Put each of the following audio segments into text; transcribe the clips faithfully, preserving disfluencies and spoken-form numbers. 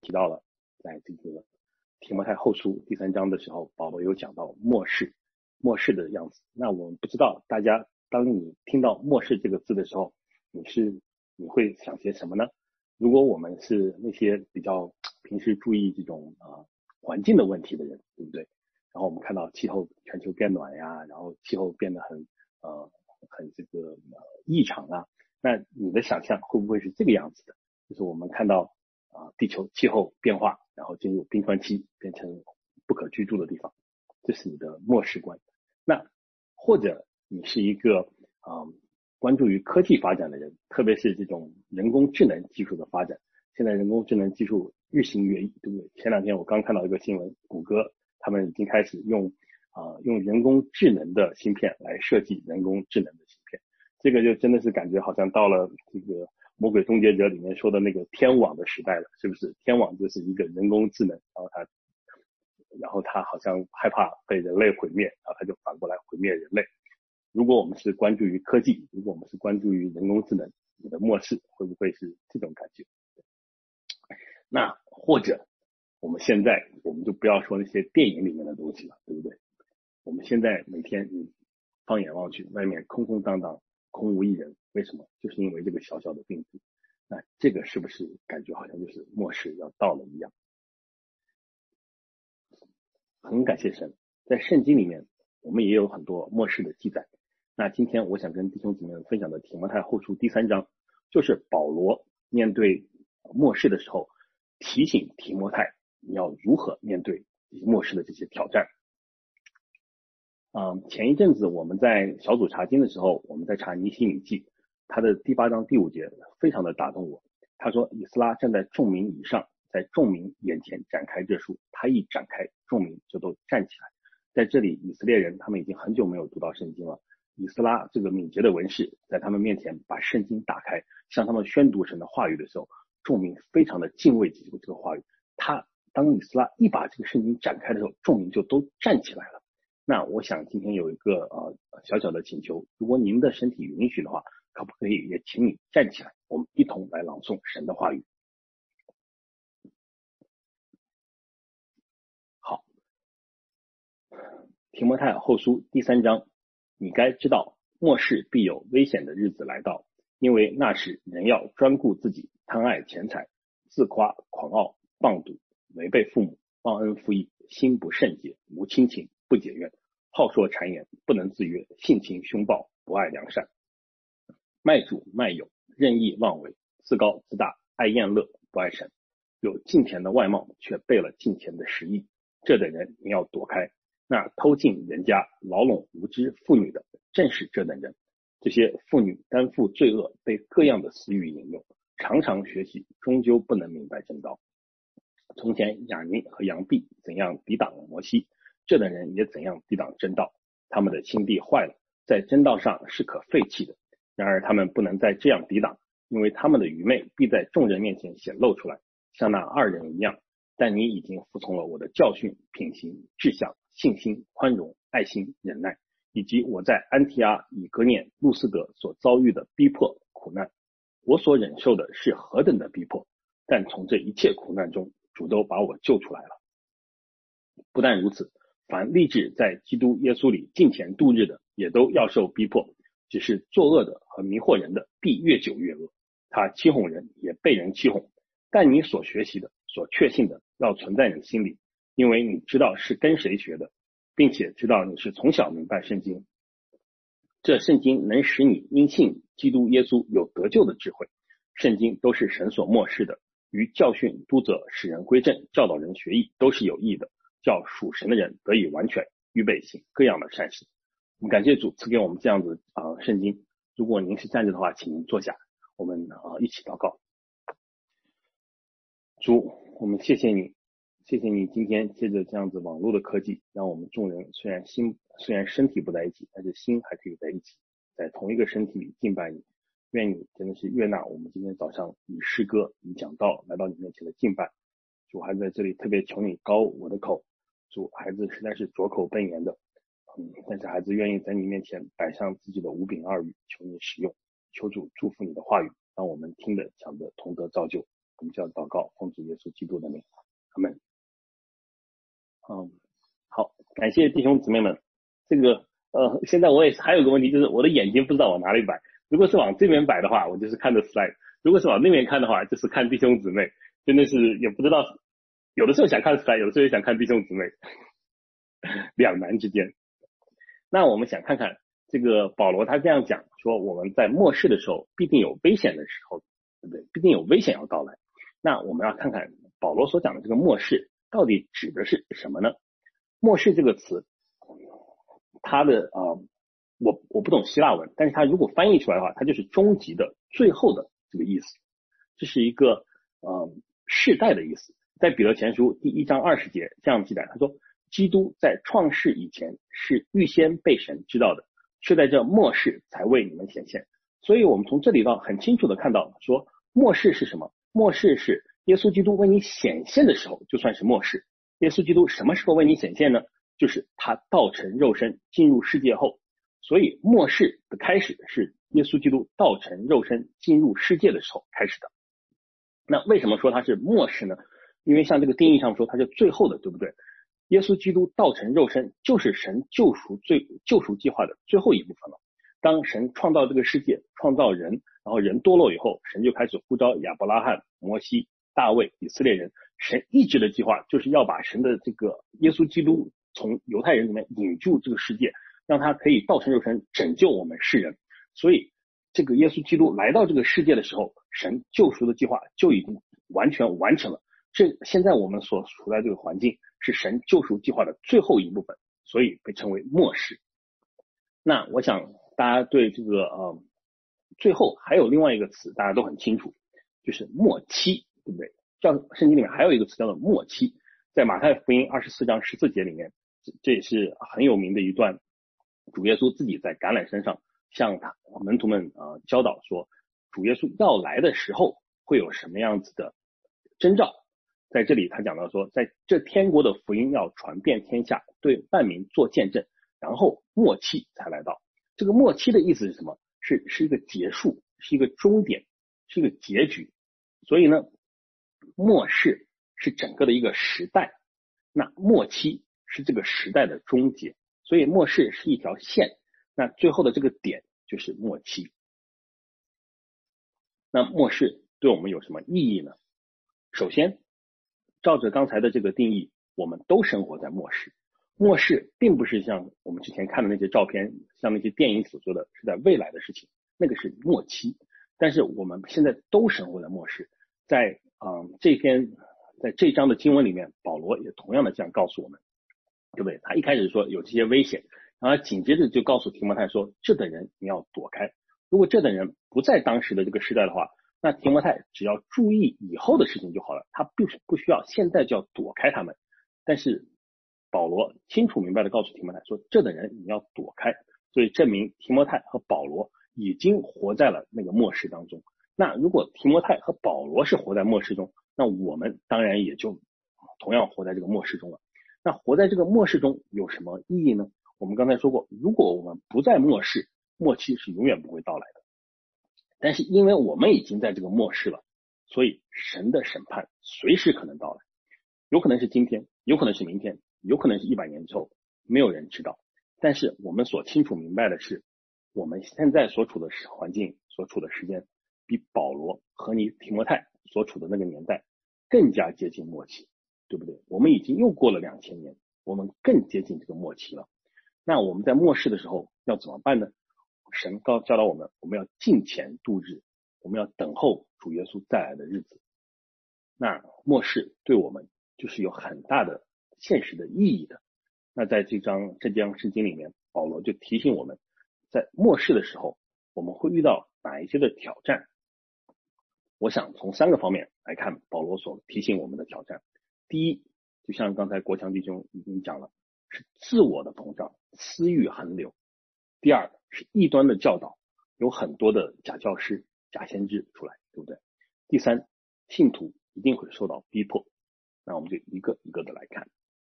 提到了，在这个提摩太后书第三章的时候，保罗有讲到末世，末世的样子。那我们不知道大家，当你听到末世这个字的时候，你是你会想些什么呢？如果我们是那些比较平时注意这种啊、呃、环境的问题的人，对不对？然后我们看到气候全球变暖呀，然后气候变得很呃很这个、呃、异常啊，那你的想象会不会是这个样子的？就是我们看到啊、呃、地球气候变化，然后进入冰川期，变成不可居住的地方，这是你的末世观。那或者你是一个啊、呃、关注于科技发展的人，特别是这种人工智能技术的发展，现在人工智能技术日新月异，对不对？前两天我刚看到一个新闻，谷歌他们已经开始用啊、呃、用人工智能的芯片来设计人工智能的芯片，这个就真的是感觉好像到了这个魔鬼终结者里面说的那个天网的时代了，是不是？天网就是一个人工智能，然后它然后它好像害怕被人类毁灭，然后它就反过来毁灭人类。如果我们是关注于科技，如果我们是关注于人工智能，你的末世会不会是这种感觉？那或者我们现在我们就不要说那些电影里面的东西了，对不对？我们现在每天你放眼望去，外面空空荡荡，空无一人，为什么？就是因为这个小小的病毒。那这个是不是感觉好像就是末世要到了一样？很感谢神，在圣经里面我们也有很多末世的记载。那今天我想跟弟兄姊妹们分享的提摩太后书第三章，就是保罗面对末世的时候，提醒提摩太你要如何面对末世的这些挑战。嗯，前一阵子我们在小组查经的时候，我们在查尼希米记，他的第八章第五节非常的打动我。他说，以斯拉站在众民以上，在众民眼前展开这书，他一展开，众民就都站起来。在这里，以色列人他们已经很久没有读到圣经了。以斯拉这个敏捷的文士在他们面前把圣经打开，向他们宣读神的话语的时候，众民非常的敬畏这个这个话语。他当以斯拉一把这个圣经展开的时候，众民就都站起来了。那我想今天有一个呃小小的请求，如果您的身体允许的话，可不可以也请你站起来，我们一同来朗诵神的话语。好，提摩太后书第三章，你该知道末世必有危险的日子来到，因为那时人要专顾自己，贪爱钱财，自夸狂傲，放赌，违背父母，忘恩负义，心不圣洁，无亲情，不解怨，好说谗言，不能自约，性情凶暴，不爱良善，卖主卖友，任意妄为，自高自大，爱宴乐，不爱神，有敬虔的外貌，却背了敬虔的实意，这等人你要躲开。那偷进人家，牢笼无知妇女的，正是这等人。这些妇女担负罪恶，被各样的私欲引诱，常常学习，终究不能明白真道。从前雅尼和杨毕怎样抵挡摩西，这等人也怎样抵挡真道。他们的心地坏了，在真道上是可废弃的。然而他们不能再这样抵挡，因为他们的愚昧必在众人面前显露出来，像那二人一样。但你已经服从了我的教训、品行、志向、信心、宽容、爱心、忍耐，以及我在安提阿、以哥念、路斯德所遭遇的逼迫、苦难。我所忍受的是何等的逼迫，但从这一切苦难中，主都把我救出来了。不但如此，凡立志在基督耶稣里敬虔度日的，也都要受逼迫。只是作恶的和迷惑人的，必越久越恶。他欺哄人，也被人欺哄。但你所学习的、所确信的，要存在你心里，因为你知道是跟谁学的，并且知道你是从小明白圣经。这圣经能使你因信基督耶稣有得救的智慧。圣经都是神所默示的，于教训、督责、使人归正、教导人学义，都是有益的，叫属神的人得以完全，预备行各样的善事。我们感谢主赐给我们这样子啊、呃、圣经。如果您是站着的话，请您坐下，我们啊、呃、一起祷告。主，我们谢谢你，谢谢你今天借着这样子网络的科技，让我们众人虽然心虽然身体不在一起，但是心还可以在一起，在同一个身体里敬拜你。愿你真的是悦纳我们今天早上以诗歌、以讲道来到你面前的敬拜。主，还在这里特别求你高我的口。主，孩子实在是拙口笨言的，嗯，但是孩子愿意在你面前摆上自己的五饼二鱼，求你使用，求主祝福你的话语，让我们听的讲的同得造就。 我们就要祷告，奉主耶稣基督的名，阿们。嗯，好，感谢弟兄姊妹们。这个呃，现在我也是还有个问题，就是我的眼睛不知道往哪里摆。如果是往这边摆的话，我就是看着 slide；如果是往那边看的话，就是看弟兄姊妹。真的是也不知道，有的时候想看 slide，有的时候也想看弟兄姊妹，两难之间。那我们想看看这个保罗他这样讲说，我们在末世的时候必定有危险的时候，对不对？必定有危险要到来。那我们要看看保罗所讲的这个末世到底指的是什么呢？末世这个词，它的呃，我我不懂希腊文，但是它如果翻译出来的话，它就是终极的、最后的这个意思。这是一个呃世代的意思。在彼得前书第一章二十节这样记载，他说，基督在创世以前是预先被神知道的，却在这末世才为你们显现。所以我们从这里到很清楚的看到说，末世是什么？末世是耶稣基督为你显现的时候就算是末世。耶稣基督什么时候为你显现呢？就是他道成肉身进入世界后。所以末世的开始是耶稣基督道成肉身进入世界的时候开始的。那为什么说它是末世呢？因为像这个定义上说它是最后的，对不对？耶稣基督道成肉身就是神救赎最救赎计划的最后一部分了。当神创造这个世界，创造人，然后人堕落以后，神就开始呼召亚伯拉罕、摩西、大卫、以色列人。神一直的计划就是要把神的这个耶稣基督从犹太人里面引入这个世界，让他可以道成肉身拯救我们世人。所以这个耶稣基督来到这个世界的时候，神救赎的计划就已经完全完成了。这现在我们所处在这个环境是神救赎计划的最后一部分，所以被称为末世。那我想大家对这个呃最后还有另外一个词大家都很清楚，就是末期，对不对？叫圣经里面还有一个词叫做末期，在马太福音二十四章十四节里面，这这也是很有名的一段，主耶稣自己在橄榄山上向他门徒们呃教导说，主耶稣要来的时候会有什么样子的征兆。在这里他讲到说，在这天国的福音要传遍天下，对万民做见证，然后末期才来到。这个末期的意思是什么？是是一个结束，是一个终点，是一个结局。所以呢，末世是整个的一个时代，那末期是这个时代的终结。所以末世是一条线，那最后的这个点就是末期。那末世对我们有什么意义呢？首先，照着刚才的这个定义，我们都生活在末世。末世并不是像我们之前看的那些照片，像那些电影所说的是在未来的事情，那个是末期。但是我们现在都生活在末世。在嗯这篇在这章的经文里面，保罗也同样的这样告诉我们，对不对？他一开始说有这些危险，然后紧接着就告诉提摩太说，这等人你要躲开。如果这等人不在当时的这个时代的话，那提摩太只要注意以后的事情就好了，他不不需要现在就要躲开他们。但是保罗清楚明白的告诉提摩太说，这等人你要躲开，所以证明提摩太和保罗已经活在了那个末世当中。那如果提摩太和保罗是活在末世中，那我们当然也就同样活在这个末世中了。那活在这个末世中有什么意义呢？我们刚才说过，如果我们不在末世，末期是永远不会到来的。但是因为我们已经在这个末世了，所以神的审判随时可能到来，有可能是今天，有可能是明天，有可能是一百年之后，没有人知道。但是我们所清楚明白的是，我们现在所处的环境，所处的时间，比保罗和你提摩太所处的那个年代更加接近末期，对不对？我们已经又过了两千年，我们更接近这个末期了。那我们在末世的时候要怎么办呢？神告教导我们，我们要敬虔度日，我们要等候主耶稣再来的日子。那末世对我们就是有很大的现实的意义的。那在这章这章圣经里面，保罗就提醒我们，在末世的时候我们会遇到哪一些的挑战。我想从三个方面来看保罗所提醒我们的挑战。第一，就像刚才国强弟兄已经讲了，是自我的膨胀，私欲横流。第二是异端的教导，有很多的假教师、假先知出来，对不对？第三，信徒一定会受到逼迫。那我们就一个一个的来看。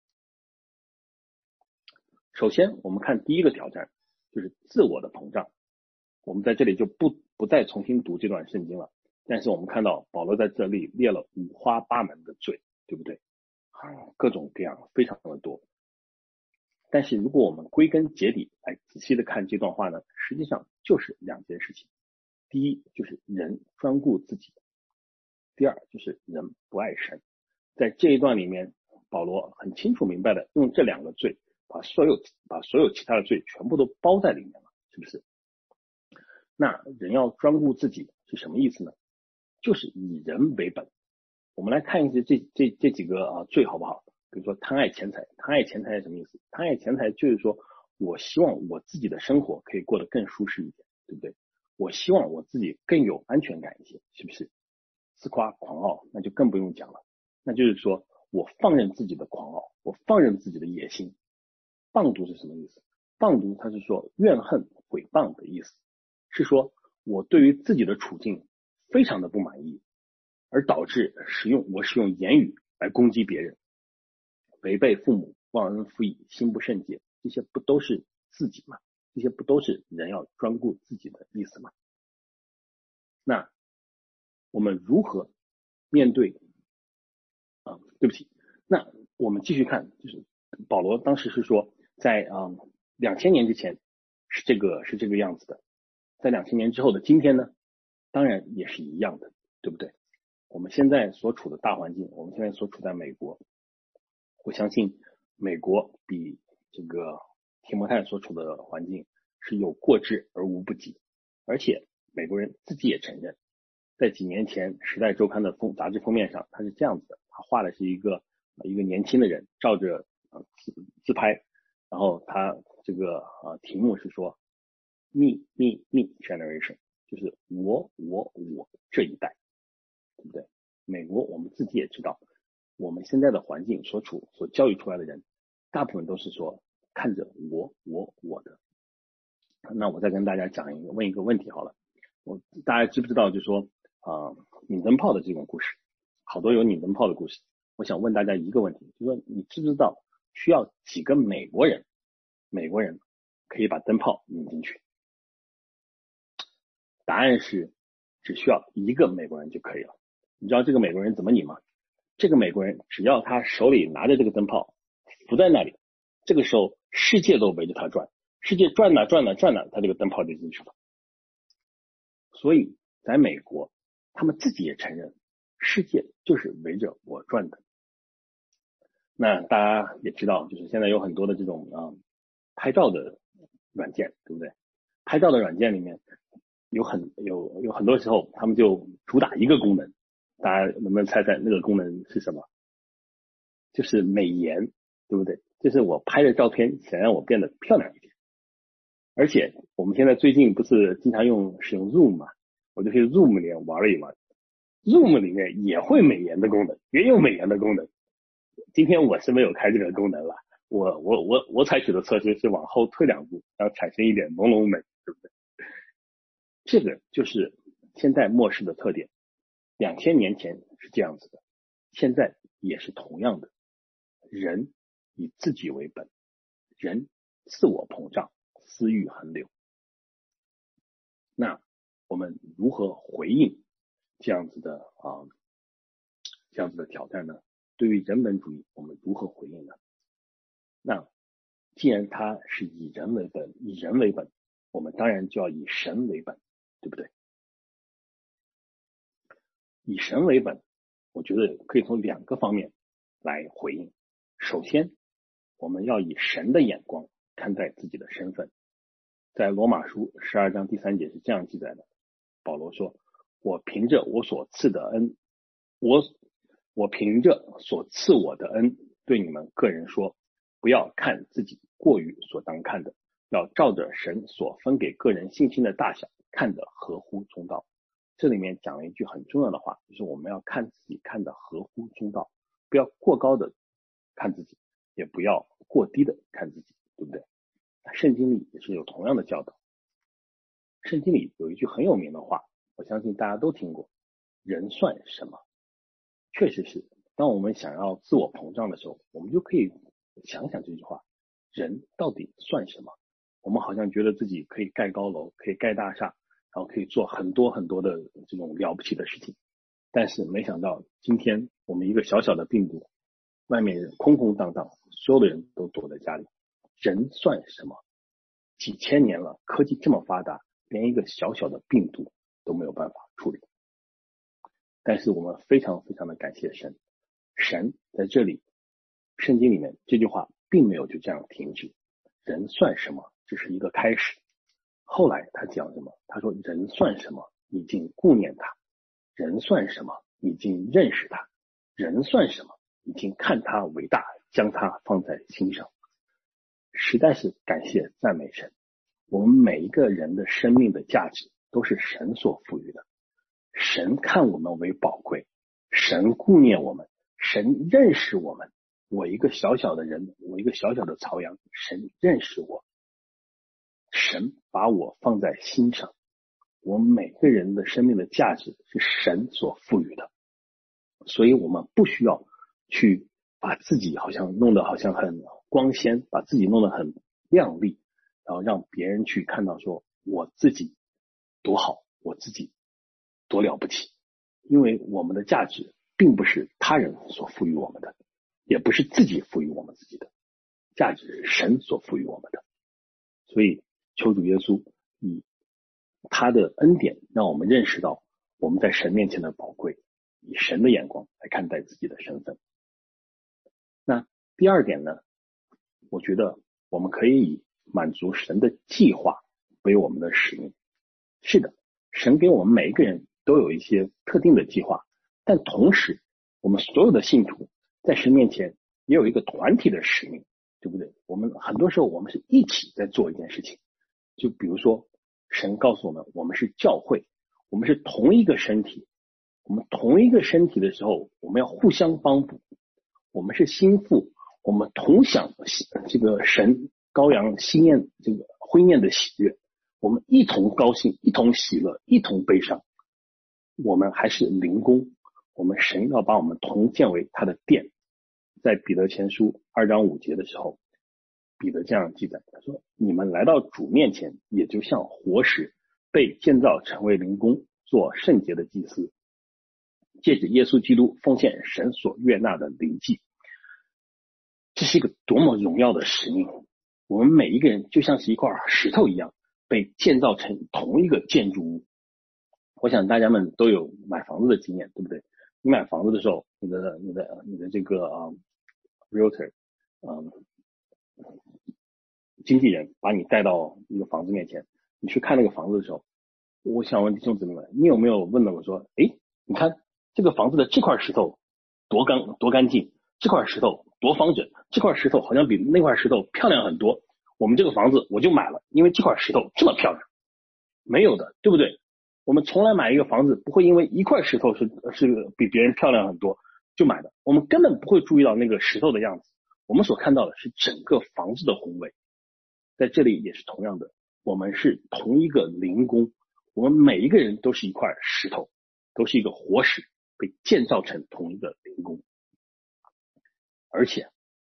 首先我们看第一个挑战，就是自我的膨胀。我们在这里就不不再重新读这段圣经了， 但是我们看到保罗在这里列了五花八门的罪，对不对？啊，各种各样，非常的多。但是如果我们归根结底来仔细的看这段话呢，实际上就是两件事情。第一就是人专顾自己，第二就是人不爱神。在这一段里面，保罗很清楚明白的用这两个罪把所有把所有其他的罪全部都包在里面了，是不是？那人要专顾自己是什么意思呢？就是以人为本。我们来看一些这这这几个啊罪好不好？比如说贪爱钱财，贪爱钱财是什么意思？贪爱钱财就是说我希望我自己的生活可以过得更舒适一点，对不对？我希望我自己更有安全感一些，是不是？自夸狂傲那就更不用讲了，那就是说我放任自己的狂傲，我放任自己的野心。谤读是什么意思？谤读它是说怨恨毁谤的意思，是说我对于自己的处境非常的不满意，而导致使用我使用言语来攻击别人，违背父母，忘恩负义，心不圣洁，这些不都是自己吗？这些不都是人要专顾自己的意思吗？那我们如何面对啊？对不起，那我们继续看，就是保罗当时是说，在啊两千年之前是这个是这个样子的，在两千年之后的今天呢，当然也是一样的，对不对？我们现在所处的大环境，我们现在所处在美国，我相信美国比这个提摩太所处的环境是有过之而无不及，而且美国人自己也承认，在几年前《时代周刊》的封杂志封面上，他是这样子的，他画的是一个一个年轻的人照着呃自自拍，然后他这个呃题目是说 me me me generation， 就是我我我这一代，对不对？美国我们自己也知道，我们现在的环境所处所教育出来的人，大部分都是说看着我我我的。那我再跟大家讲一个问一个问题好了，我大家知不知道就是说啊、呃、拧灯泡的这种故事，好多有拧灯泡的故事。我想问大家一个问题，就是说你知不知道需要几个美国人美国人可以把灯泡拧进去？答案是只需要一个美国人就可以了。你知道这个美国人怎么拧吗？这个美国人只要他手里拿着这个灯泡浮在那里，这个时候世界都围着他转，世界转哪转哪转哪，他这个灯泡就进去了。所以在美国他们自己也承认，世界就是围着我转的。那大家也知道，就是现在有很多的这种啊拍照的软件，对不对？拍照的软件里面有很有有很多时候他们就主打一个功能，大家能不能猜猜那个功能是什么？就是美颜，对不对？就是我拍的照片想让我变得漂亮一点。而且我们现在最近不是经常用使用 Zoom 嘛，我就去 Zoom 里面玩了一玩， Zoom 里面也会美颜的功能，也有美颜的功能。今天我是没有开这个功能了，我我我我采取的策略是往后退两步，然后产生一点浓浓美，对不对？这个就是现在末世的特点，两千年前是这样子的，现在也是同样的。人以自己为本，人自我膨胀，私欲横流。那我们如何回应这样子的啊这样子的挑战呢？对于人本主义，我们如何回应呢？那既然它是以人为本，以人为本，我们当然就要以神为本，对不对？以神为本，我觉得可以从两个方面来回应。首先，我们要以神的眼光看待自己的身份。在罗马书十二章第三节是这样记载的，保罗说，我凭着我所赐的恩，我我凭着所赐我的恩，对你们个人说，不要看自己过于所当看的，要照着神所分给个人信心的大小，看得合乎中道。这里面讲了一句很重要的话，就是我们要看自己看得合乎中道，不要过高的看自己，也不要过低的看自己，对不对？圣经里也是有同样的教导。圣经里有一句很有名的话，我相信大家都听过，人算什么？确实是，当我们想要自我膨胀的时候，我们就可以想想这句话，人到底算什么？我们好像觉得自己可以盖高楼，可以盖大厦， 后可以做很多很多的这种了不起的事情。但是没想到今天我们一个小小的病毒，外面空空荡荡，所有的人都躲在家里，人算什么？几千年了，科技这么发达，连一个小小的病毒都没有办法处理。但是我们非常非常的感谢神，神在这里圣经里面这句话并没有就这样停止，人算什么，只是一个开始。后来他讲什么？他说人算什么，已经顾念他；人算什么，已经认识他；人算什么，已经看他伟大，将他放在心上。实在是感谢赞美神，我们每一个人的生命的价值都是神所赋予的。神看我们为宝贵，神顾念我们，神认识我们。我一个小小的人，我一个小小的曹阳，神认识我，神把我放在心上。我们每个人的生命的价值是神所赋予的，所以我们不需要去把自己好像弄得好像很光鲜，把自己弄得很亮丽，然后让别人去看到说我自己多好，我自己多了不起。因为我们的价值并不是他人所赋予我们的，也不是自己赋予我们自己的，价值是神所赋予我们的。所以求主耶稣以他的恩典让我们认识到我们在神面前的宝贵，以神的眼光来看待自己的身份。那第二点呢，我觉得我们可以以满足神的计划为我们的使命。是的，神给我们每一个人都有一些特定的计划，但同时我们所有的信徒在神面前也有一个团体的使命，对不对？我们很多时候我们是一起在做一件事情。就比如说神告诉我们，我们是教会，我们是同一个身体，我们同一个身体的时候，我们要互相帮补。我们是心腹，我们同享这个神羔羊喜宴这个婚宴的喜悦，我们一同高兴，一同喜乐，一同悲伤。我们还是灵宫，我们神要把我们同建为他的殿。在彼得前书二章五节的时候，彼得这样记载，他说你们来到主面前，也就像活石被建造成为灵宫，做圣洁的祭司，借着耶稣基督奉献神所悦纳的灵祭。这是一个多么荣耀的使命！我们每一个人就像是一块石头一样，被建造成同一个建筑物。我想大家们都有买房子的经验，对不对？你买房子的时候，你的你的你的这个啊、um, realtor 嗯、um, 经纪人把你带到一个房子面前，你去看那个房子的时候，我想问弟兄姊妹们，你有没有问到我说，诶，你看这个房子的这块石头多干多干净，这块石头多方整，这块石头好像比那块石头漂亮很多，我们这个房子我就买了，因为这块石头这么漂亮。没有的，对不对？我们从来买一个房子不会因为一块石头是是比别人漂亮很多就买的，我们根本不会注意到那个石头的样子，我们所看到的是整个房子的宏伟。在这里也是同样的，我们是同一个灵宫，我们每一个人都是一块石头，都是一个活石，被建造成同一个灵宫。而且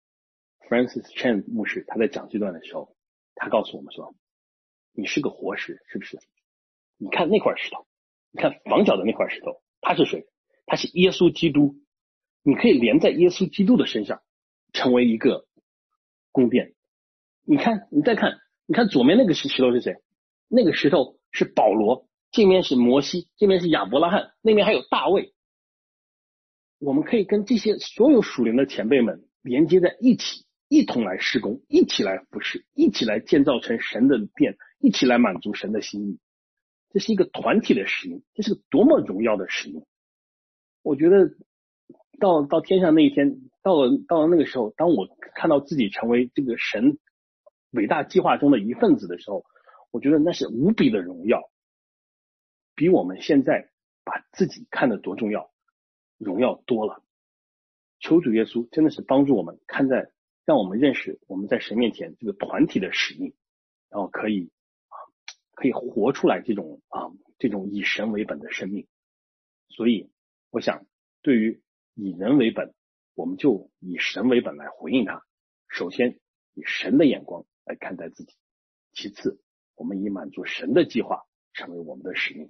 Francis Chan 牧师他在讲这段的时候，他告诉我们说，你是个活石，是不是？你看那块石头，你看房角的那块石头，他是谁？他是耶稣基督。你可以连在耶稣基督的身上，成为一个宫殿。你看，你再看，你看左面那个石头是谁？那个石头是保罗，这边是摩西，这边是亚伯拉罕，那边还有大卫。我们可以跟这些所有属灵的前辈们连接在一起，一同来施工，一起来服侍，一起来建造成神的殿，一起来满足神的心意。这是一个团体的使命，这是个多么荣耀的使命！我觉得到到天上那一天，到了到了那个时候，当我看到自己成为这个神伟大计划中的一份子的时候，我觉得那是无比的荣耀，比我们现在把自己看得多重要，荣耀多了。求主耶稣真的是帮助我们看在，让我们认识我们在神面前这个团体的使命，然后可以可以活出来这种啊这种以神为本的生命。所以我想，对于以人为本，我们就以神为本来回应他。首先以神的眼光来看待自己，其次我们以满足神的计划成为我们的使命。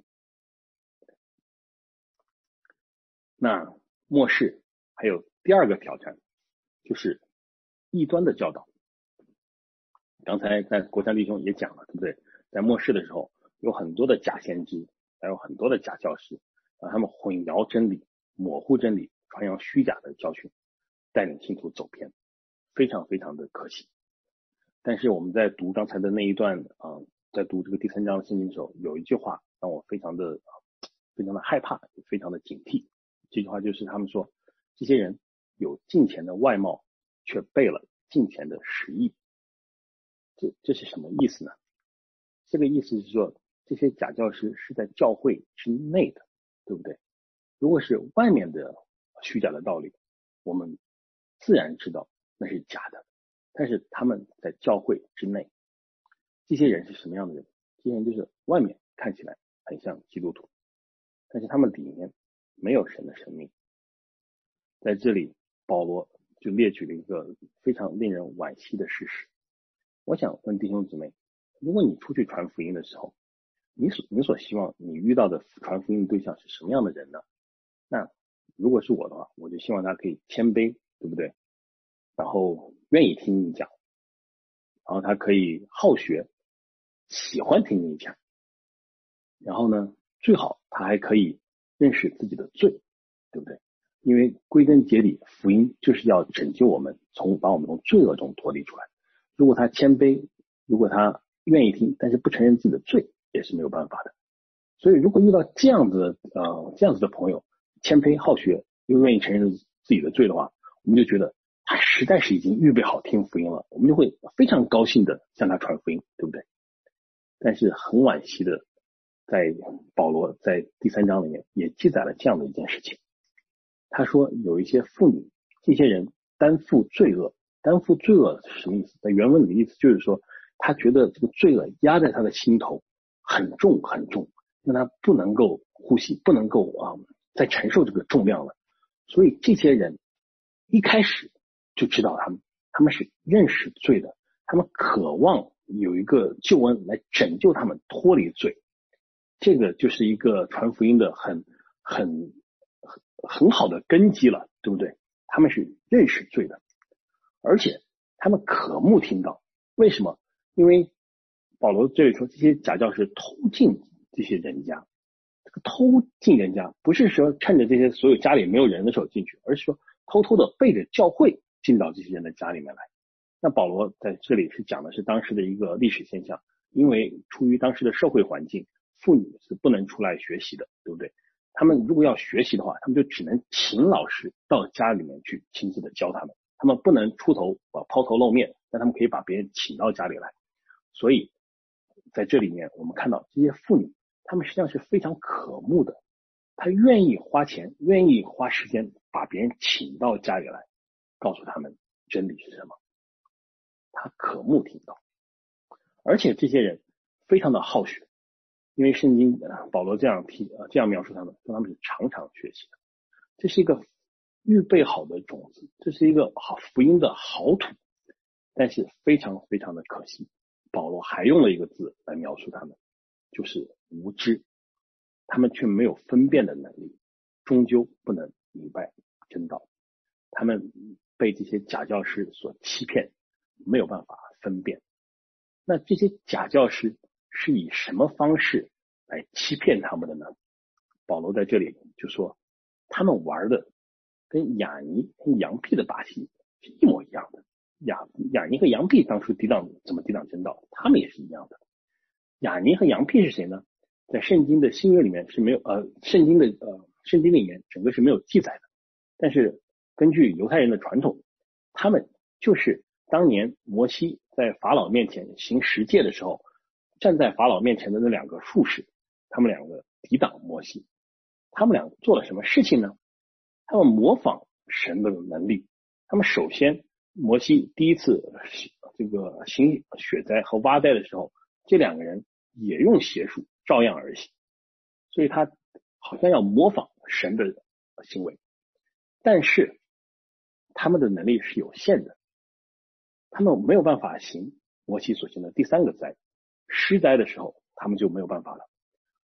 那末世还有第二个挑战，就是异端的教导。刚才在国强弟兄也讲了，对不对？在末世的时候，有很多的假先知，还有很多的假教师，让他们混淆真理，模糊真理，传扬虚假的教训，带领信徒走偏，非常非常的可惜。但是我们在读刚才的那一段啊、呃，在读这个第三章的圣经的时候，有一句话让我非常的非常的害怕，非常的警惕。这句话就是他们说，这些人有敬虔的外貌，却背了敬虔的实意。这这是什么意思呢？这个意思是说，这些假教师是在教会之内的，对不对？如果是外面的虚假的道理，我们自然知道那是假的。但是他们在教会之内，这些人是什么样的人？这些人就是外面看起来很像基督徒，但是他们里面没有神的生命。在这里，保罗就列举了一个非常令人惋惜的事实。我想问弟兄姊妹，如果你出去传福音的时候，你所你所希望你遇到的传福音的对象是什么样的人呢？那如果是我的话，我就希望他可以谦卑，对不对？然后愿意听你讲，然后他可以好学，喜欢听你讲，然后呢，最好他还可以认识自己的罪，对不对？因为归根结底，福音就是要拯救我们，从把我们从罪恶中脱离出来。如果他谦卑，如果他愿意听，但是不承认自己的罪，也是没有办法的。所以如果遇到这样子呃这样子的朋友，谦卑好学又愿意承认自己的罪的话，我们就觉得他实在是已经预备好听福音了，我们就会非常高兴的向他传福音，对不对？但是很惋惜的，在保罗在第三章里面也记载了这样的一件事情。他说有一些妇女，这些人担负罪恶，担负罪恶是什么意思？在原文里的意思就是说，他觉得这个罪恶压在他的心头很重很重，让他不能够呼吸，不能够啊再承受这个重量了。所以这些人一开始就知道他们他们是认识罪的，他们渴望有一个救恩来拯救他们脱离罪。这个就是一个传福音的很很很好的根基了，对不对？他们是认识罪的，而且他们渴慕听到。为什么？因为保罗这里说，这些假教师偷进这些人家，这个偷进人家不是说趁着这些所有家里没有人的时候进去，而是说偷偷的背着教会进到这些人的家里面来。那保罗在这里是讲的是当时的一个历史现象，因为出于当时的社会环境，妇女是不能出来学习的，对不对？他们如果要学习的话，他们就只能请老师到家里面去亲自的教他们，他们不能出头啊抛头露面，但他们可以把别人请到家里来。所以在这里面我们看到这些妇女，她们实际上是非常渴慕的，她愿意花钱，愿意花时间把别人请到家里来，告诉他们真理是什么。她渴慕听到，而且这些人非常的好学，因为圣经保罗这样提这样描述他们，说他们是常常学习的。这是一个预备好的种子，这是一个好福音的好土，但是非常非常的可惜，保罗还用了一个字来描述他们，就是无知。他们却没有分辨的能力，终究不能明白真道。他们被这些假教师所欺骗，没有办法分辨。那这些假教师是以什么方式来欺骗他们的呢？保罗在这里就说，他们玩的跟雅尼跟杨屁的把戏是一模一样的。雅雅尼和杨屁当初抵挡怎么抵挡真道，他们也是一样的。雅尼和杨屁是谁呢？在圣经的新约里面是没有呃，圣经的呃圣经里面整个是没有记载的。但是根据犹太人的传统，他们就是当年摩西在法老面前行十诫的时候，站在法老面前的那两个术士，他们两个抵挡摩西。他们俩做了什么事情呢？他们模仿神的能力。他们首先，摩西第一次这个行雪灾和挖灾的时候，这两个人也用邪术照样而行，所以他好像要模仿神的行为，但是他们的能力是有限的，他们没有办法行摩西所行的第三个灾，施灾的时候他们就没有办法了。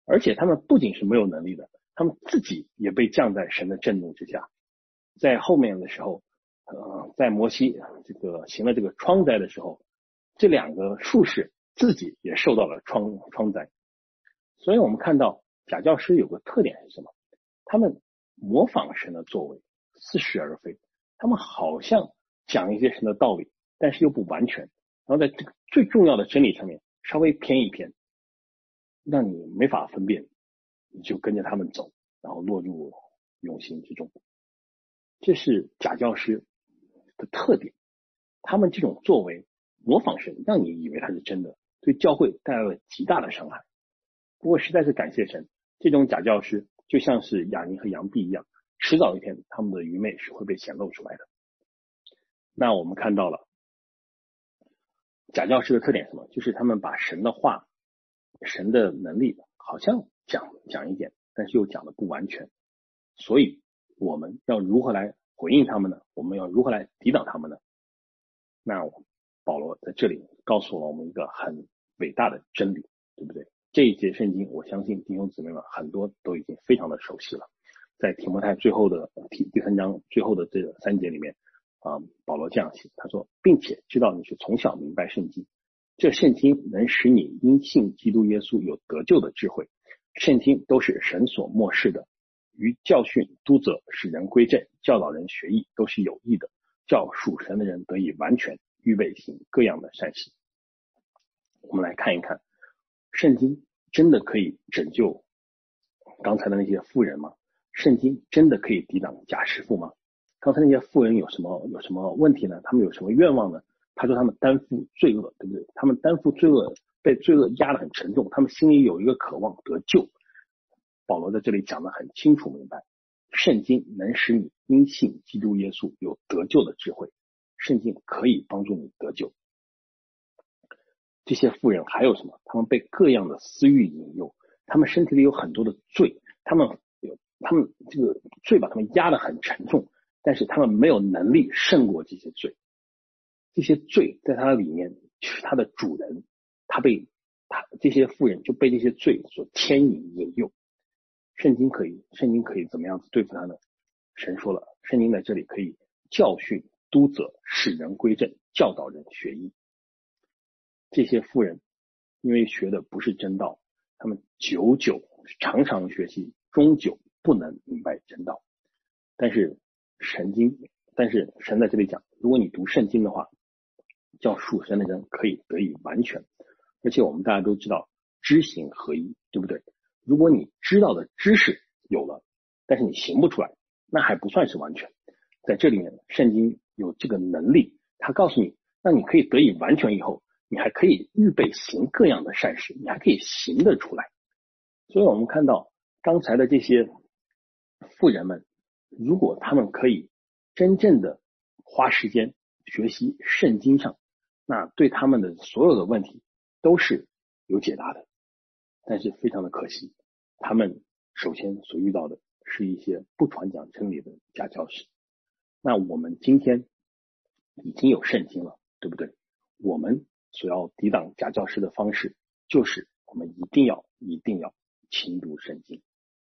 而且他们不仅是没有能力的，他们自己也被降在神的震怒之下。在后面的时候，呃，在摩西这个行了这个疮灾的时候，这两个术士自己也受到了疮疮灾。所以我们看到假教师有个特点是什么？他们模仿神的作为，似是而非。他们好像讲一些神的道理，但是又不完全。然后在这个最重要的真理上面稍微偏一偏，让你没法分辨，你就跟着他们走，然后落入永刑之中。这是假教师的特点，他们这种作为模仿神，让你以为他是真的，对教会带来了极大的伤害。不过实在是感谢神，这种假教师就像是亚尼和杨毕一样，迟早一天他们的愚昧是会被显露出来的。那我们看到了假教师的特点是什么？就是他们把神的话、神的能力好像讲讲一点，但是又讲的不完全。所以我们要如何来回应他们呢？我们要如何来抵挡他们呢？那保罗在这里告诉了我们一个很伟大的真理，对不对？这一节圣经，我相信弟兄姊妹们很多都已经非常的熟悉了。在提摩太最后的第第三章最后的这三节里面，啊，保罗这样写，他说，并且知道你是从小明白圣经，这圣经能使你因信基督耶稣有得救的智慧。圣经都是神所默示的，于教训、督责、使人归正、教导人学义，都是有益的，叫属神的人得以完全，预备行各样的善事。我们来看一看，圣经真的可以拯救刚才的那些妇人吗？圣经真的可以抵挡假师傅吗？刚才那些妇人有什么有什么问题呢？他们有什么愿望呢？他说他们担负罪恶，对不对？他们担负罪恶，被罪恶压得很沉重，他们心里有一个渴望得救。保罗在这里讲得很清楚明白，圣经能使你因信基督耶稣有得救的智慧，圣经可以帮助你得救。这些妇人还有什么？他们被各样的私欲引诱，他们身体里有很多的罪，他们有他们这个罪把他们压得很沉重，但是他们没有能力胜过这些罪。这些罪在他的里面是他的主人，他被他这些妇人就被这些罪所牵引引诱。圣经可以圣经可以怎么样子对付他呢？神说了，圣经在这里可以教训、督责、使人归正、教导人学义。这些妇人因为学的不是真道，他们久久常常学习，终究不能明白真道。但是神经但是神在这里讲，如果你读圣经的话，叫属神的人可以得以完全。而且我们大家都知道知行合一，对不对？如果你知道的知识有了，但是你行不出来，那还不算是完全。在这里面圣经有这个能力，他告诉你，让你可以得以完全以后，你还可以预备行各样的善事，你还可以行得出来。所以我们看到刚才的这些妇人们，如果他们可以真正的花时间学习圣经上，那对他们的所有的问题都是有解答的。但是非常的可惜，他们首先所遇到的是一些不传讲真理的假教师。那我们今天已经有圣经了，对不对？我们所要抵挡假教师的方式，就是我们一定要一定要勤读圣经。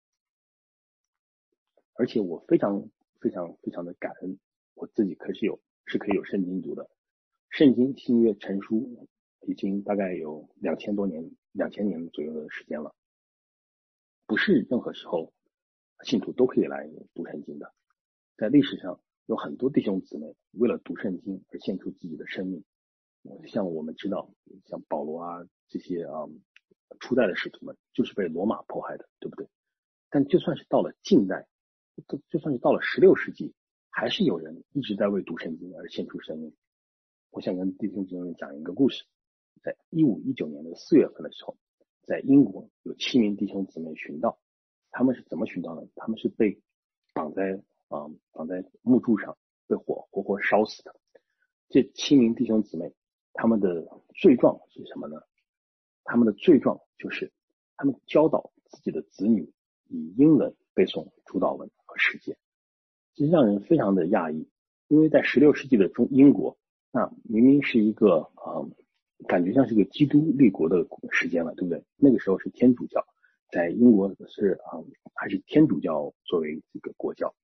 而且我非常非常非常的感恩，我自己可是有是可以有圣经读的。圣经新约成书已经大概有两千多年两千年左右的时间了，不是任何时候信徒都可以来读圣经的。在历史上有很多弟兄姊妹为了读圣经而献出自己的生命，像我们知道像保罗啊这些啊初代的使徒们就是被罗马迫害的，对不对？但就算是到了近代，就算是到了十六世纪，还是有人一直在为读圣经而献出生命。我想跟弟兄姊妹们讲一个故事，在一五一九年的四月份的时候，在英国有七名弟兄姊妹寻道。他们是怎么寻道呢？他们是被绑在啊、呃、绑在木柱上，被火活活烧死的。这七名弟兄姊妹，他们的罪状是什么呢？他们的罪状就是他们教导自己的子女以英文背诵主祷文和十诫。这让人非常的讶异，因为在十六世纪的中英国，那明明是一个呃感觉像是个基督立国的时间了，对不对？那个时候是天主教， 在英国是啊、呃、还是天主教作为这个国教，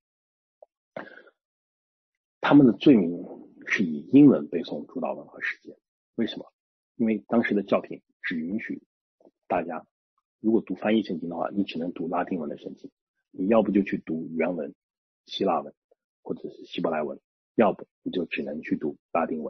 他们的罪名是以英文背诵主导文和实践。为什么？因为当时的教廷只允许大家，如果读翻译圣经的话，你只能读拉丁文的圣经，你要不就去读原文希腊文或者是希伯来文，要不你就只能去读拉丁文。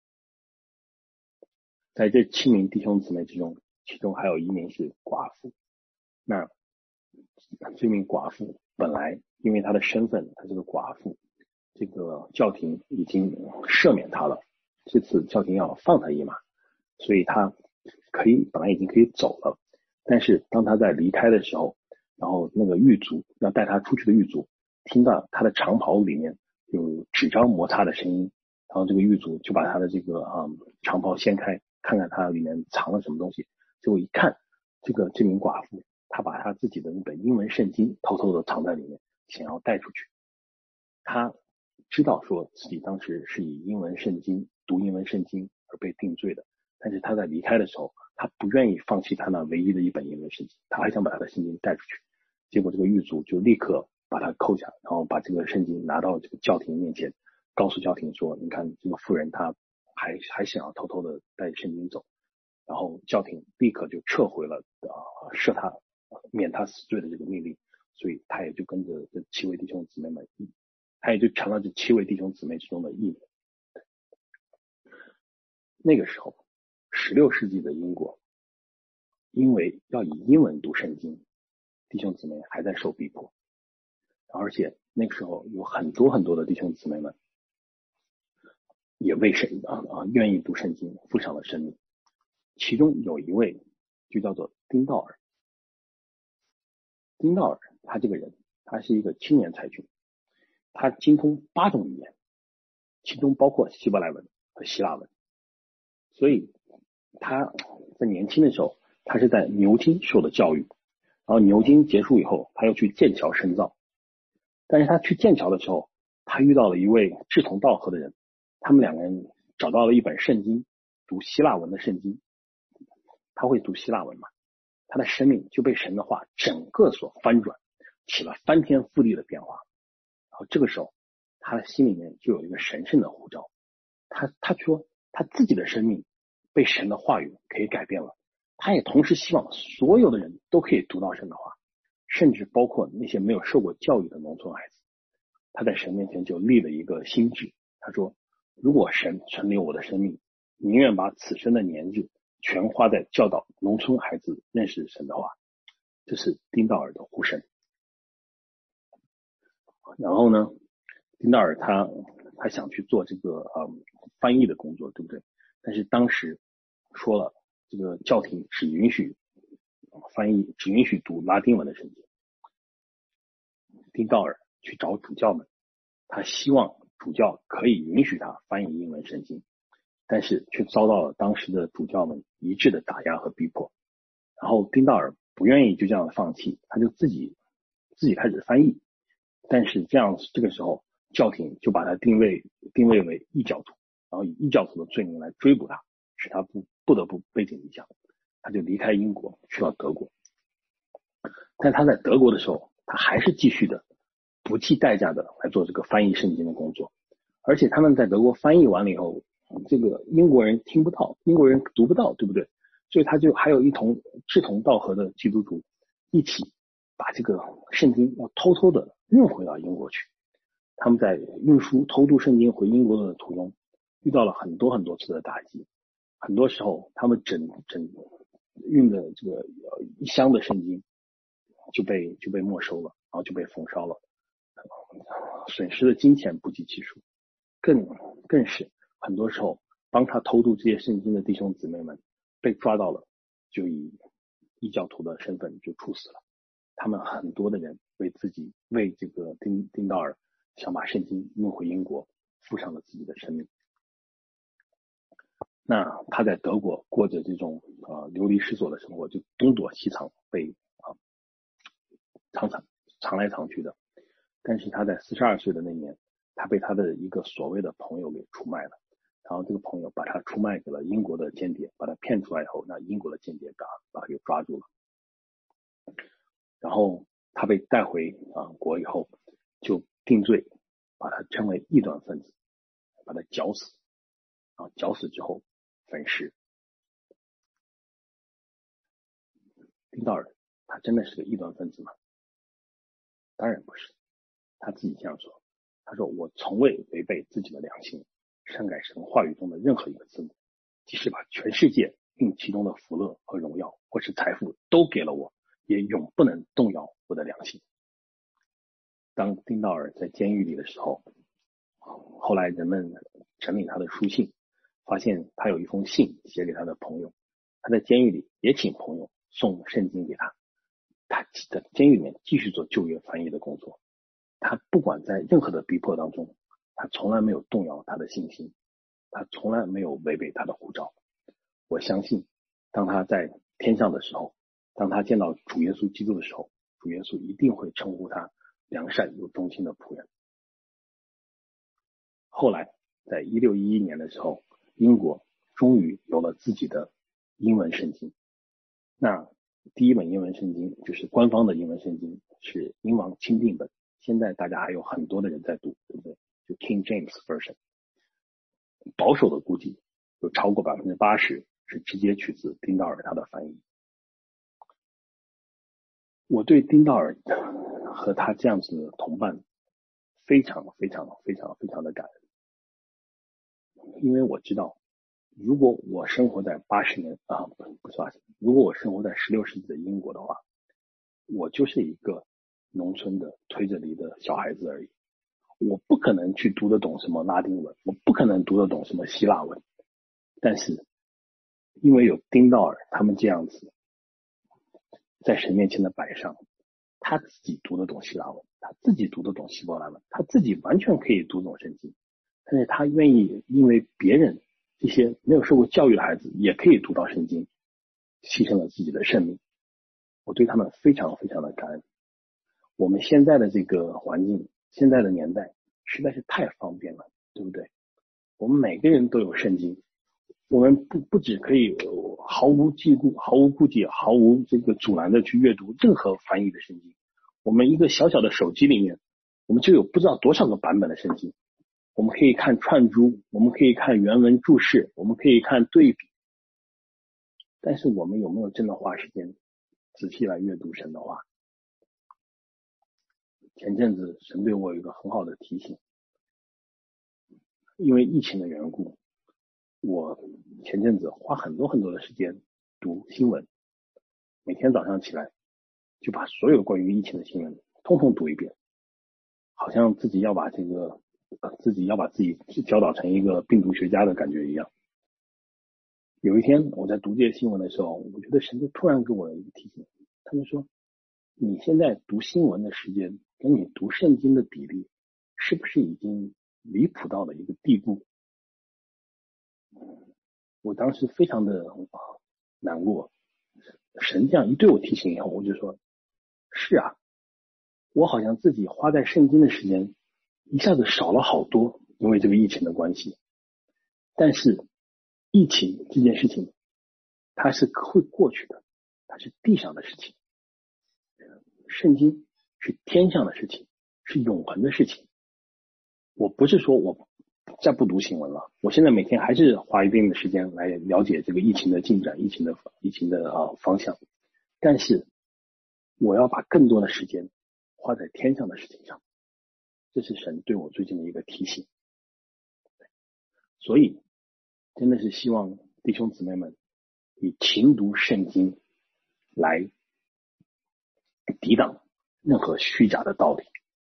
在这七名弟兄姊妹之中，其中还有一名是寡妇。那这名寡妇本来因为她的身份，她是个寡妇，这个教廷已经赦免她了，这次教廷要放她一马，所以她可以本来已经可以走了。但是当她在离开的时候，然后那个狱卒要带她出去的狱卒听到她的长袍里面有纸张摩擦的声音，然后这个狱卒就把她的这个嗯长袍掀开，看看她里面藏了什么东西。结果一看，这个这名寡妇她把她自己的那本英文圣经偷偷的藏在里面，想要带出去。她知道说自己当时是以英文圣经读英文圣经而被定罪的，但是她在离开的时候，她不愿意放弃她那唯一的一本英文圣经，她还想把她的圣经带出去。结果这个狱卒就立刻把她扣下，然后把这个圣经拿到这个教廷面前，告诉教廷说，你看这个妇人她还还想要偷偷的带圣经走。然后教廷立刻就撤回了呃赦他免他死罪的这个命令，所以他也就跟着这七位弟兄姊妹们，他也就成了这七位弟兄姊妹之中的一员。那个时候，十六世纪的英国，因为要以英文读圣经，弟兄姊妹还在受逼迫，而且那个时候有很多很多的弟兄姊妹们也为神啊啊愿意读圣经付上了生命。其中有一位就叫做丁道尔。丁道尔他这个人，他是一个青年才俊，他精通八种语言，其中包括希伯来文和希腊文。所以他在年轻的时候，他是在牛津受的教育，然后牛津结束以后，他又去剑桥深造。但是他去剑桥的时候，他遇到了一位志同道合的人，他们两个人找到了一本圣经，读希腊文的圣经。他会读希腊文嘛？他的生命就被神的话整个所翻转，起了翻天覆地的变化。然后这个时候，他的心里面就有一个神圣的呼召，他他说他自己的生命被神的话语可以改变了，他也同时希望所有的人都可以读到神的话，甚至包括那些没有受过教育的农村孩子。他在神面前就立了一个心志，他说，如果神存留我的生命，宁愿把此生的年日全花在教导农村孩子认识神的话。这是丁道尔的呼声。然后呢，丁道尔他他想去做这个嗯翻译的工作，对不对？但是当时说了，这个教廷只允许翻译，只允许读拉丁文的圣经。丁道尔去找主教们，他希望主教可以允许他翻译英文圣经，但是却遭到了当时的主教们一致的打压和逼迫。然后丁道尔不愿意就这样放弃，他就自己自己开始翻译。但是这样这个时候，教廷就把他定位定位为异教徒，然后以异教徒的罪名来追捕他，使他不不得不背井离乡。他就离开英国去到德国。但他在德国的时候，他还是继续的不计代价的来做这个翻译圣经的工作。而且他们在德国翻译完了以后，这个英国人听不到，英国人读不到，对不对？所以他就还有一同志同道合的基督徒一起把这个圣经要偷偷的运回到英国去。他们在运输偷渡圣经回英国的途中遇到了很多很多次的打击，很多时候他们整整运的这个一箱的圣经就被就被没收了，然后就被焚烧了，损失的金钱不计其数。更更是很多时候帮他偷渡这些圣经的弟兄姊妹们被抓到了，就以异教徒的身份就处死了。他们很多的人为自己为这个丁丁道尔想把圣经运回英国付上了自己的生命。那他在德国过着这种呃流离失所的生活，就东躲西藏，被啊、呃、藏藏藏来藏去的。但是他在四十二岁的那年，他被他的一个所谓的朋友给出卖了，然后这个朋友把他出卖给了英国的间谍，把他骗出来以后，那英国的间谍把把他给抓住了。 然后他被带回啊国以后，就定罪，把他称为异端分子，把他绞死，啊绞死之后焚尸。丁道尔他真的是个异端分子吗？当然不是，他自己这样说，他说我从未违背自己的良心，擅改神话语中的任何一个字母，即使把全世界并其中的福乐和荣耀或是财富都给了我，也永不能动摇我的良心。当丁道尔在监狱里的时候，后来人们整理他的书信，发现他有一封信写给他的朋友，他在监狱里也请朋友送圣经给他，他在监狱里面继续做救援翻译的工作。他不管在任何的逼迫当中，他从来没有动摇他的信心，他从来没有违背他的呼召。我相信当他在天上的时候，当他见到主耶稣基督的时候，主耶稣一定会称呼他良善又忠心的仆人。后来在一六一一年的时候，英国终于有了自己的英文圣经。那第一本英文圣经就是官方的英文圣经，是英王钦定本，现在大家还有很多的人在读，对不对？就 King James Version。 保守的估计有超过 百分之八十 是直接取自丁道尔他的翻译。我对丁道尔和他这样子的同伴非常非常非常非常的感恩，因为我知道如果我生活在八十年啊不是八十年，如果我生活在十六世纪的英国的话，我就是一个农村的推着犁的小孩子而已，我不可能去读得懂什么拉丁文，我不可能读得懂什么希腊文，但是因为有丁道尔他们这样子在神面前的摆上，他自己读得懂希腊文，他自己读得懂希伯来文，他自己完全可以读懂圣经，但是他愿意因为别人这些没有受过教育的孩子也可以读到圣经，牺牲了自己的生命。我对他们非常非常的感恩。我们现在的这个环境，现在的年代实在是太方便了，对不对？我们每个人都有圣经，我们不不只可以毫无忌顾、毫无顾忌、毫无这个阻拦的去阅读任何翻译的圣经。我们一个小小的手机里面，我们就有不知道多少个版本的圣经。我们可以看串珠，我们可以看原文注释，我们可以看对比。但是我们有没有真的花时间仔细来阅读神的话？前阵子神对我有一个很好的提醒，因为疫情的缘故，我前阵子花很多很多的时间读新闻，每天早上起来就把所有关于疫情的新闻通通读一遍，好像自己要把这个、呃、自己要把自己教导成一个病毒学家的感觉一样。有一天我在读这些新闻的时候，我觉得神就突然给我一个提醒，他就说，你现在读新闻的时间跟你读圣经的比例是不是已经离谱到了一个地步？我当时非常的难过，神这样一对我提醒以后，我就说，是啊，我好像自己花在圣经的时间一下子少了好多，因为这个疫情的关系。但是疫情这件事情它是会过去的，它是地上的事情，圣经是天上的事情，是永恒的事情。我不是说我再不读新闻了，我现在每天还是花一定的时间来了解这个疫情的进展，疫情的疫情的啊方向，但是我要把更多的时间花在天上的事情上，这是神对我最近的一个提醒。所以真的是希望弟兄姊妹们以勤读圣经来抵挡任何虚假的道理。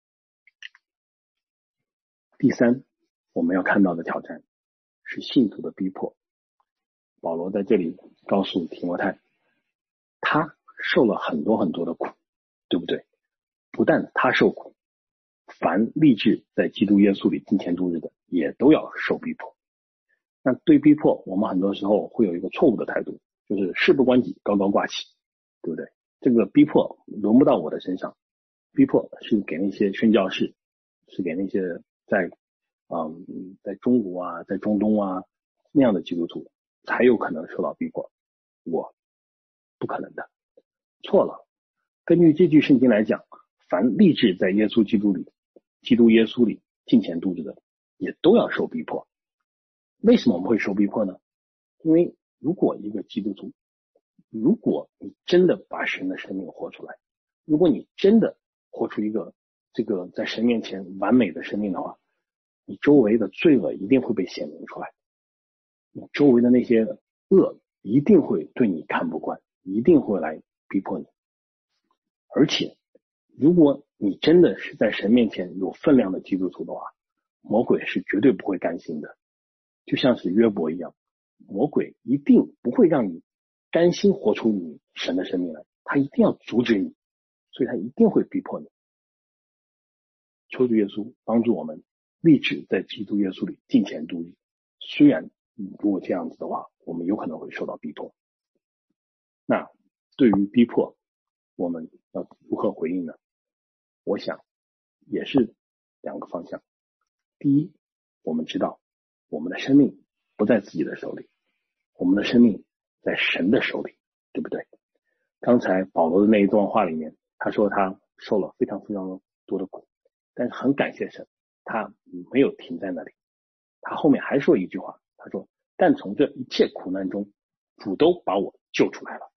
第三，我们要看到的挑战是信徒的逼迫。保罗在这里告诉提摩太，他受了很多很多的苦，对不对？不但他受苦，凡立志在基督耶稣里敬虔度日的，也都要受逼迫。那对逼迫，我们很多时候会有一个错误的态度，就是事不关己，高高挂起，对不对？这个逼迫轮不到我的身上，逼迫是给那些宣教士，是给那些在嗯，在中国啊，在中东啊那样的基督徒才有可能受到逼迫，我不可能的。错了， 根据这句圣经来讲，凡立志在耶稣基督里、基督耶稣里敬虔度日的，也都要受逼迫。为什么我们会受逼迫呢？因为如果一个基督徒，如果你真的把神的生命活出来，如果你真的活出一个这个在神面前完美的生命的话，你周围的罪恶一定会被显明出来，你周围的那些恶一定会对你看不惯，一定会来逼迫你。而且如果你真的是在神面前有分量的基督徒的话，魔鬼是绝对不会甘心的，就像是约伯一样，魔鬼一定不会让你甘心活出你神的生命来，他一定要阻止你，所以他一定会逼迫你。求主耶稣帮助我们立志在基督耶稣里敬虔度日，虽然如果这样子的话，我们有可能会受到逼迫。那对于逼迫，我们要如何回应呢？我想也是两个方向。第一，我们知道我们的生命不在自己的手里，我们的生命在神的手里，对不对？刚才保罗的那一段话里面，他说他受了非常非常多的苦，但是很感谢神，他没有停在那里，他后面还说一句话，他说但从这一切苦难中，主都把我救出来了。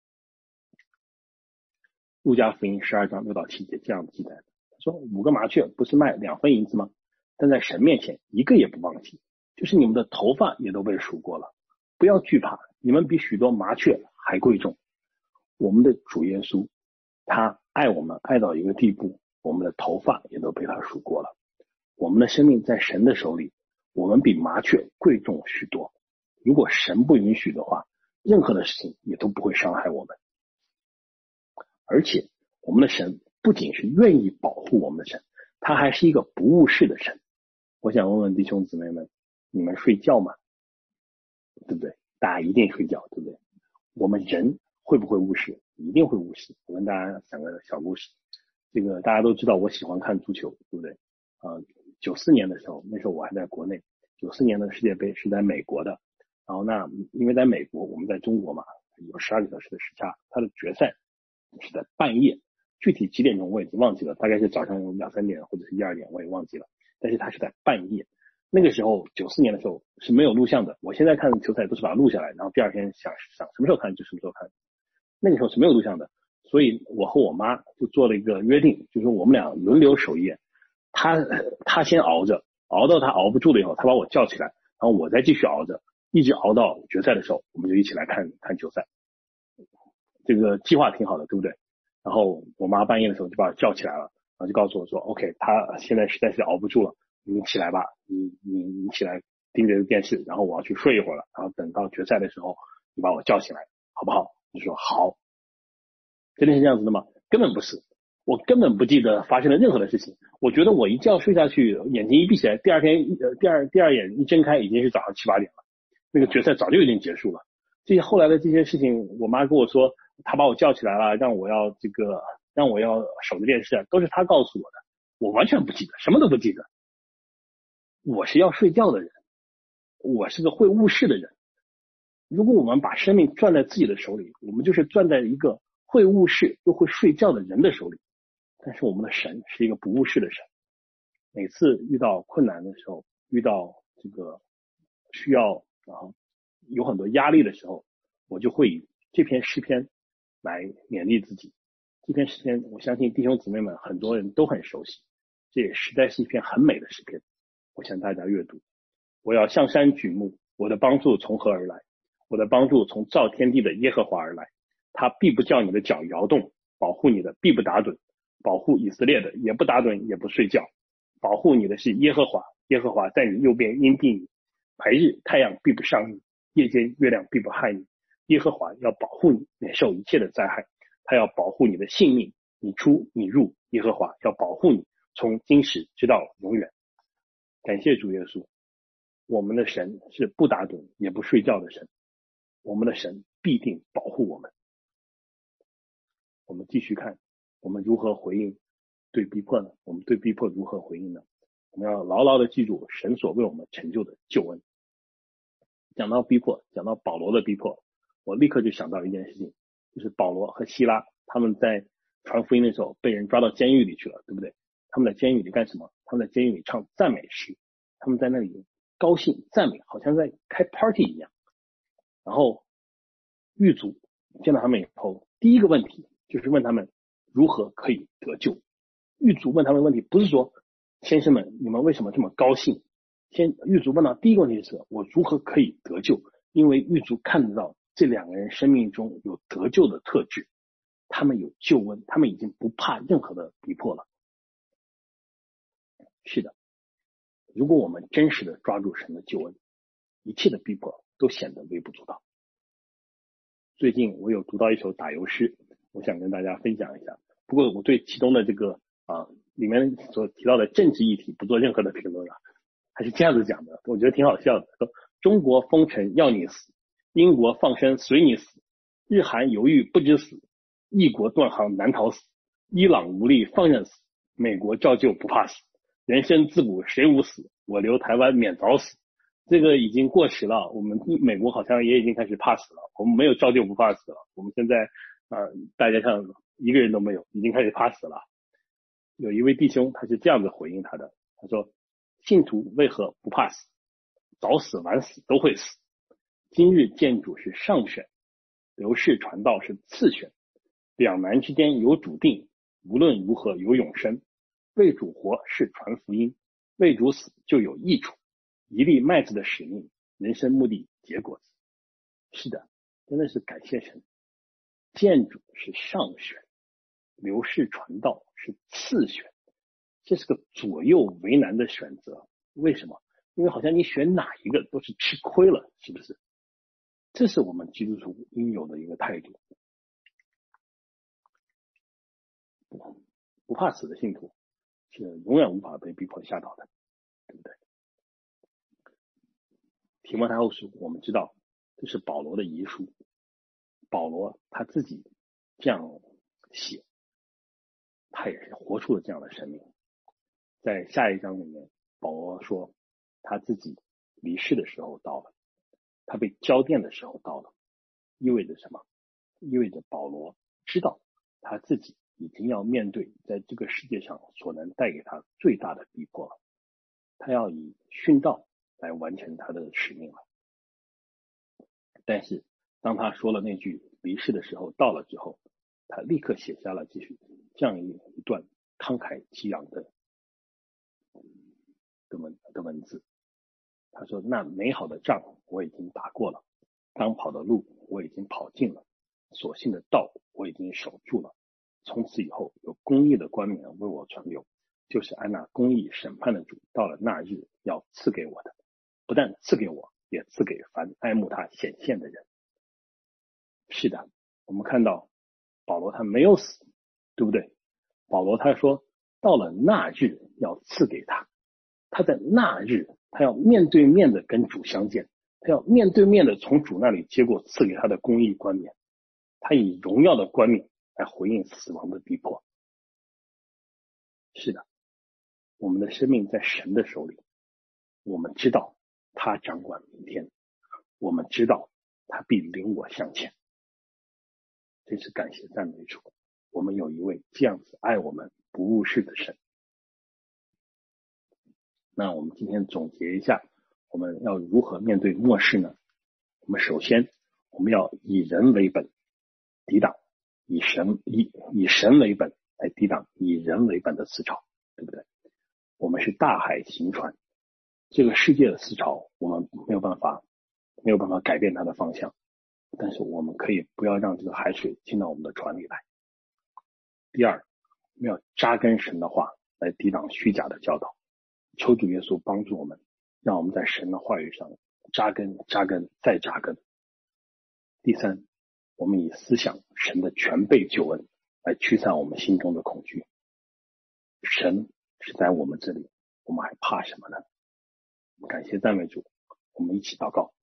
路加福音十二章六到七节这样记载的，他说五个麻雀不是卖两分银子吗？但在神面前一个也不忘记，就是你们的头发也都被数过了，不要惧怕，你们比许多麻雀还贵重。我们的主耶稣，他爱我们爱到一个地步，我们的头发也都被他数过了。我们的生命在神的手里，我们比麻雀贵重许多。如果神不允许的话，任何的事情也都不会伤害我们。而且我们的神不仅是愿意保护我们的神，他还是一个不误事的神。我想问问弟兄姊妹们，你们睡觉吗？对不对？大家一定睡觉，对不对？我们人会不会误事？一定会误事。我跟大家讲个小故事。这个大家都知道我喜欢看足球，对不对？呃，九四年的时候，那时候我还在国内，九四年的世界杯是在美国的。然后那因为在美国，我们在中国嘛，有十二个小时的时差，它的决赛是在半夜，具体几点钟我已经忘记了，大概是早上两三点或者是一二点，我也忘记了。但是它是在半夜。那个时候九四年的时候是没有录像的，我现在看球赛都是把它录下来，然后第二天想想什么时候看就什么时候看。那个时候是没有录像的，所以我和我妈就做了一个约定，就是我们俩轮流守夜，她她先熬着，熬到她熬不住了以后，她把我叫起来，然后我再继续熬着，一直熬到决赛的时候，我们就一起来看看球赛。这个计划挺好的，对不对？然后我妈半夜的时候就把我叫起来了，然后就告诉我说 OK， 她现在实在是熬不住了，你起来吧，你你你起来盯着电视，然后我要去睡一会儿了，然后等到决赛的时候你把我叫起来好不好？我就说好。真的是这样子的吗？根本不是，我根本不记得发生了任何的事情。我觉得我一觉睡下去，眼睛一闭起来，第二天呃第二第二眼一睁开，已经是早上七八点了，那个决赛早就已经结束了。这些后来的这些事情，我妈跟我说，她把我叫起来了，让我要这个让我要守着电视，都是她告诉我的，我完全不记得，什么都不记得。我是要睡觉的人，我是个会误事的人。如果我们把生命攥在自己的手里，我们就是攥在一个会误事又会睡觉的人的手里。但是我们的神是一个不误事的神，每次遇到困难的时候，遇到这个需要啊有很多压力的时候，我就会以这篇诗篇来勉励自己。这篇诗篇我相信弟兄姊妹们很多人都很熟悉，这也实在是一篇很美的诗篇，我向大家阅读。我要向山举目，我的帮助从何而来？我的帮助从造天地的耶和华而来，他必不叫你的脚摇动，保护你的必不打盹，保护以色列的也不打盹也不睡觉，保护你的是耶和华，耶和华在你右边荫庇你，白日太阳必不伤你，夜间月亮必不害你，耶和华要保护你免受一切的灾害，他要保护你的性命，你出你入，耶和华要保护你从今时直到永远。感谢主耶稣，我们的神是不打盹也不睡觉的神，我们的神必定保护我们。我们继续看我们如何回应对逼迫呢？我们对逼迫如何回应呢？我们要牢牢的记住神所为我们成就的救恩。讲到逼迫，讲到保罗的逼迫，我立刻就想到一件事情，就是保罗和希拉他们在传福音的时候被人抓到监狱里去了，对不对？他们在监狱里干什么？他们在监狱里唱赞美诗，他们在那里高兴赞美，好像在开 party 一样。然后狱卒见到他们以后，第一个问题就是问他们如何可以得救。狱卒问他们问题不是说先生们你们为什么这么高兴，先狱卒问到第一个问题是我如何可以得救，因为狱卒看得到这两个人生命中有得救的特质，他们有救恩，他们已经不怕任何的逼迫了。是的，如果我们真实的抓住神的救恩，一切的逼迫都显得微不足道。最近我有读到一首打油诗，我想跟大家分享一下。不过我对其中的这个啊里面所提到的政治议题不做任何的评论了，还是这样子讲的，我觉得挺好笑的。说中国封城要你死，英国放生随你死，日韩犹豫不知死，异国断航难逃死，伊朗无力放任死，美国照旧不怕死，人生自古谁无死，我留台湾免早死。这个已经过时了，我们美国好像也已经开始怕死了，我们没有照旧不怕死了，我们现在呃大街上一个人都没有，已经开始怕死了。有一位弟兄他是这样子回应他的，他说信徒为何不怕死，早死晚死都会死，今日见主是上选，流世传道是次选，两难之间有主定，无论如何有永生，为主活是传福音，为主死就有益处，一粒麦子的使命，人生目的结果子。是的，真的是感谢神，见主是上选，流世传道是次选，这是个左右为难的选择。为什么？因为好像你选哪一个都是吃亏了，是不是？这是我们基督徒应有的一个态度。不怕死的信徒是永远无法被逼迫吓倒的，对不对？提摩太后书我们知道这是保罗的遗书，保罗他自己这样写，他也是活出了这样的生命。在下一章里面，保罗说他自己离世的时候到了，他被交奠的时候到了，意味着什么？意味着保罗知道他自己已经要面对在这个世界上所能带给他最大的逼迫了，他要以殉道来完成他的使命了。但是当他说了那句离世的时候到了之后，他立刻写下了继续这样一段慷慨激昂的的文的文字。他说那美好的仗我已经打过了，当跑的路我已经跑尽了，所信的道我已经守住了，从此以后有公义的冠冕为我存留，就是按那公义审判的主到了那日要赐给我的，不但赐给我，也赐给凡爱慕他显现的人。是的，我们看到保罗他没有死，对不对？保罗他说到了那日要赐给他，他在那日他要面对面的跟主相见，他要面对面的从主那里接过赐给他的公义冠冕，他以荣耀的冠冕来回应死亡的逼迫。是的，我们的生命在神的手里，我们知道他掌管明天，我们知道他必领我向前。真是感谢赞美主，我们有一位这样子爱我们不误事的神。那我们今天总结一下，我们要如何面对末世呢？我们首先我们要以人为本，抵挡以神以以神为本来抵挡以人为本的思潮，对不对？我们是大海行船，这个世界的思潮我们没有办法没有办法改变它的方向，但是我们可以不要让这个海水进到我们的船里来。第二，我们要扎根神的话来抵挡虚假的教导，求主耶稣帮助我们，让我们在神的话语上扎根扎根再扎根。第三，我们以思想神的全备救恩来驱散我们心中的恐惧。神是在我们这里，我们还怕什么呢？感谢赞美主，我们一起祷告。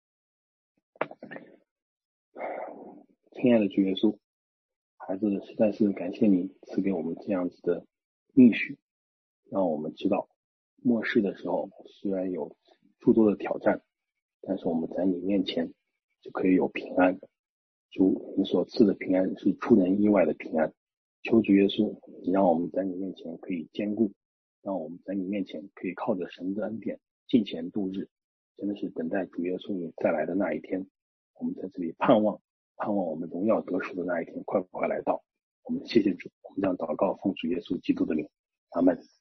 亲爱的主耶稣，孩子实在是感谢你赐给我们这样子的应许，让我们知道末世的时候虽然有诸多的挑战，但是我们在你面前就可以有平安。主，你所赐的平安是出人意外的平安， 求主耶稣，你让我们在你面前可以坚固，让我们在你面前可以靠着神的恩典敬虔度日，真的是等待主耶稣你再来的那一天。我们在这里盼望，盼望我们荣耀得赎的那一天快快来到。我们谢谢主，我们这样祷告，奉主耶稣基督的名，阿门。